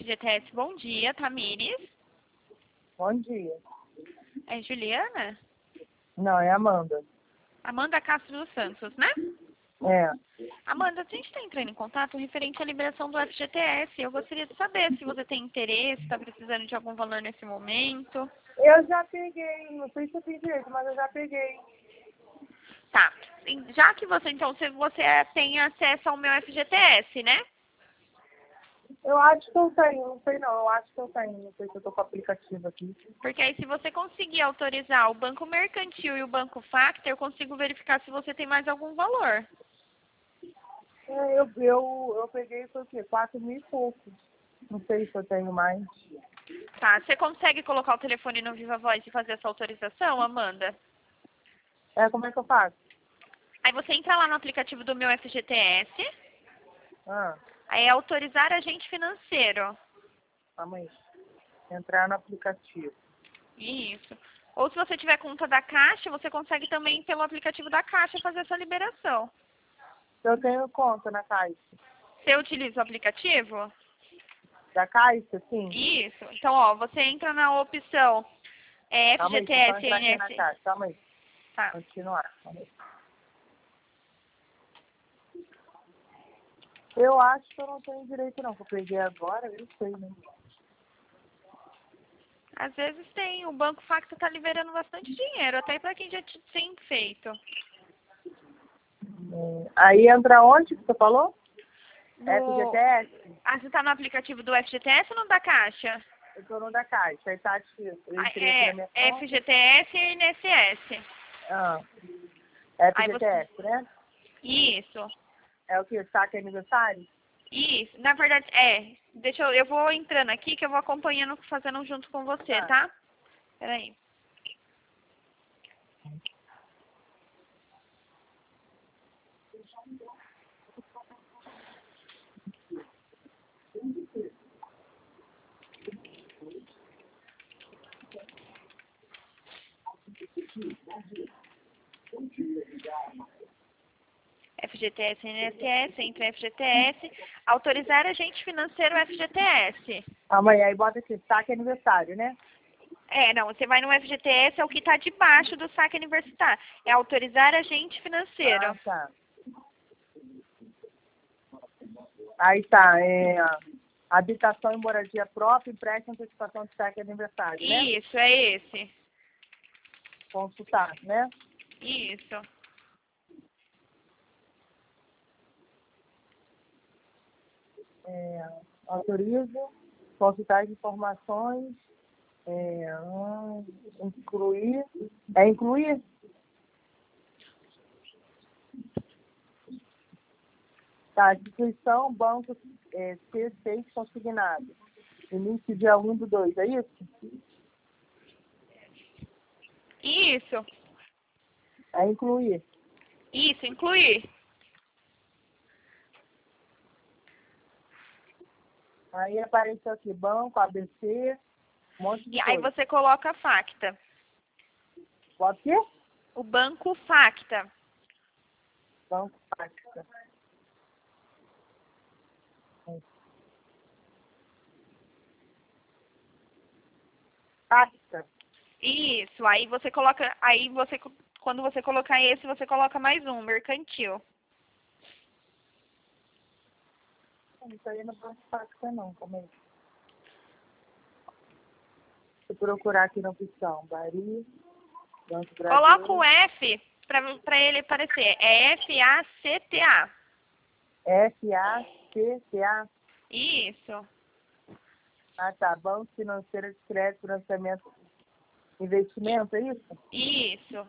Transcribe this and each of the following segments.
FGTS, bom dia, Tamires. Bom dia. É Juliana? Não, é Amanda. Amanda Castro dos Santos, né? É. Amanda, a gente está entrando em contato referente à liberação do FGTS. Eu gostaria de saber se você tem interesse, está precisando de algum valor nesse momento. Eu já peguei, não sei se eu tenho direito, mas eu já peguei. Tá. Já que você, então, se você tem acesso ao meu FGTS, né? Eu acho que eu tenho, não sei não, eu acho que eu tenho, não sei se eu tô com o aplicativo aqui. Porque aí se você conseguir autorizar o Banco Mercantil e o Banco Factor, eu consigo verificar se você tem mais algum valor. É, eu peguei, foi o quê? 4 mil e pouco. Não sei se eu tenho mais. Tá, você consegue colocar o telefone no Viva Voz e fazer essa autorização, Amanda? É, como é que eu faço? Aí você entra lá no aplicativo do meu FGTS, Ah, aí é autorizar agente financeiro. calma aí. Entrar no aplicativo. Isso. Ou se você tiver conta da Caixa, você consegue também pelo aplicativo da Caixa fazer essa liberação. Eu tenho conta na Caixa. Você utiliza o aplicativo? Da Caixa, sim. Isso. Então, ó, você entra na opção Calma aí, deixa eu só FGTS entrar aqui na NS. Caixa. Calma aí. Tá. Continuar. Calma aí. Eu acho que eu não tenho direito não, que eu peguei agora, eu sei, né? Às vezes tem. O Banco Facto tá liberando bastante dinheiro, até para quem já tem feito. Aí entra onde que você falou? No... FGTS? Ah, você tá no aplicativo do FGTS ou no da Caixa? Eu tô no da Caixa, aí tá ativo. Eu Ah, entrei aqui na minha conta. FGTS e INSS. Ah, Aí você... FGTS, né? Isso. É o que? Saque aniversário? Isso. Na verdade, Deixa eu vou entrando aqui que eu vou acompanhando, fazendo junto com você, Tá. tá? Peraí. FGTS e INSS, entra FGTS. Autorizar agente financeiro FGTS. Amanhã aí bota aqui, saque aniversário, né? Não, você vai no FGTS, é o que está debaixo do saque universitário. É autorizar agente financeiro. Ah, tá. Aí tá, habitação e moradia própria, empréstimo, antecipação de saque aniversário, né? Isso, é esse. Consultar, né? Isso. Autorizo, consultar as informações, incluir, incluir? Tá, instituição, banco C6 consignado. Início dia 1/2, é isso? Isso. É incluir. Isso, incluir. Aí apareceu aqui, banco, ABC, um monte de E aí coisa. você coloca a Facta. Bota aqui? O Banco Facta. Banco Facta. Facta. Isso. Quando você colocar esse, você coloca mais um, mercantil. Isso aí não é Banco Facta não, calma aí. Deixa eu procurar aqui na opção. Bari, Banco Coloca o Brasileiro. F para ele aparecer. É FACTA. FACTA. Isso. Ah, tá. Banco Financeiro de Crédito, Financiamento, Investimento, é isso? Isso.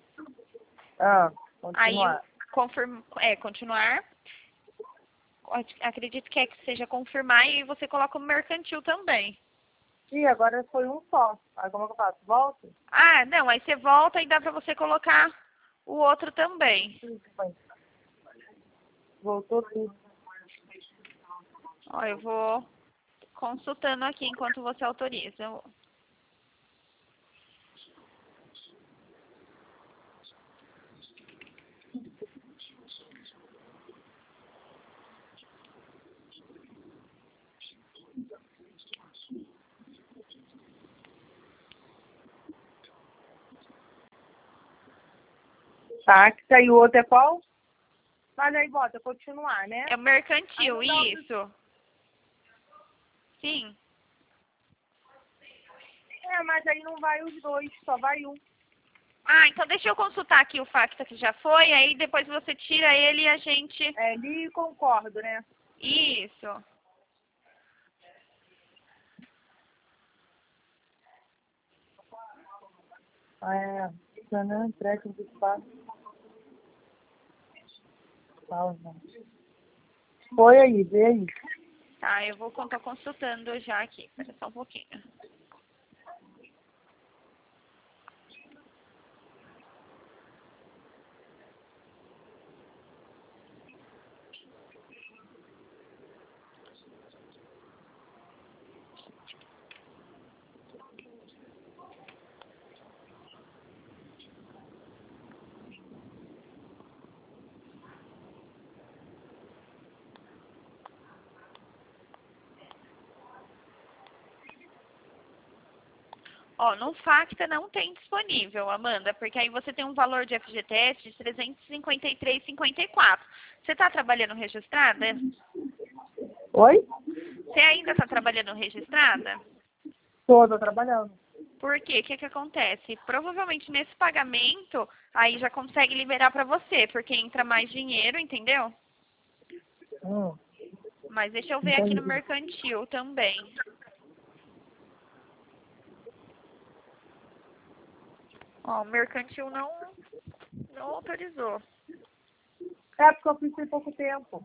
Aí, Continuar. continuar. Acredito que seja confirmar e você coloca o mercantil também. Ih, agora foi um só. Aí como é que eu faço? Volta? Ah, não, aí você volta e dá para você colocar o outro também. Voltou tudo. Ó, eu vou consultando aqui enquanto você autoriza. Táxi e o outro é qual? Mas aí bota continuar, né? É o mercantil, Aí não, isso. Sim. mas aí não vai os dois, só vai um. Ah, então deixa eu consultar aqui o Facta que já foi, aí depois você tira ele e a gente... Li e concordo, né? Isso. Empréstimo de espaço. Pausa. Foi aí, vê aí. Tá, eu vou tô consultando já aqui. Espera só um pouquinho. Ó, no Facta não tem disponível, Amanda, porque aí você tem um valor de FGTS de 353,54. Você está trabalhando registrada? Oi? Você ainda está trabalhando registrada? Tô trabalhando. Por quê? O que que acontece? Provavelmente nesse pagamento, aí já consegue liberar para você, porque entra mais dinheiro, entendeu? Mas deixa eu ver aqui no Entendi. mercantil também. Ó, o mercantil não autorizou. Porque eu fiz tem pouco tempo.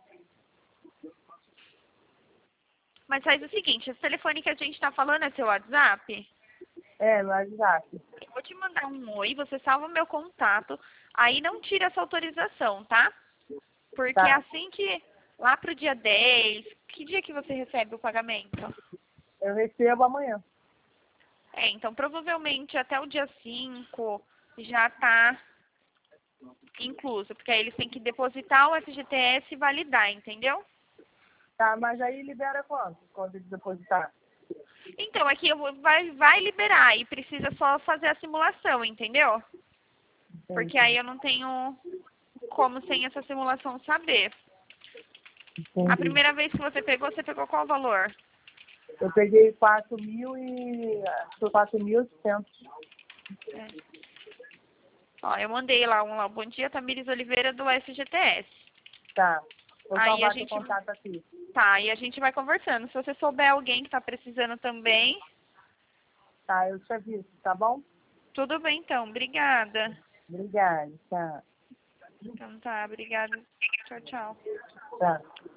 Mas faz o seguinte, esse telefone que a gente está falando é seu WhatsApp? No WhatsApp. Eu vou te mandar um oi, você salva o meu contato, aí não tira essa autorização, tá? Porque Tá. assim que, lá pro dia 10, que dia que você recebe o pagamento? Eu recebo amanhã. Então provavelmente até o dia 5 já tá incluso, porque aí eles têm que depositar o FGTS e validar, entendeu? Tá, mas aí libera quanto? Quando eles depositar? Então, aqui vai liberar e precisa só fazer a simulação, entendeu? Porque aí eu não tenho como sem essa simulação saber. A Entendi. primeira vez que você pegou qual valor? Eu peguei 4.000 e... Acho que foi 4.800. É. Ó, eu mandei lá bom dia, Tamires Oliveira do FGTS. Tá. Vou Aí a salvar teu gente, contato aqui. tá, e a gente vai conversando. Se você souber alguém que tá precisando também, Tá, eu te aviso, tá bom? tudo bem então. Obrigada. Obrigada. Tá. Então tá, obrigada. Tchau, tchau. Tá.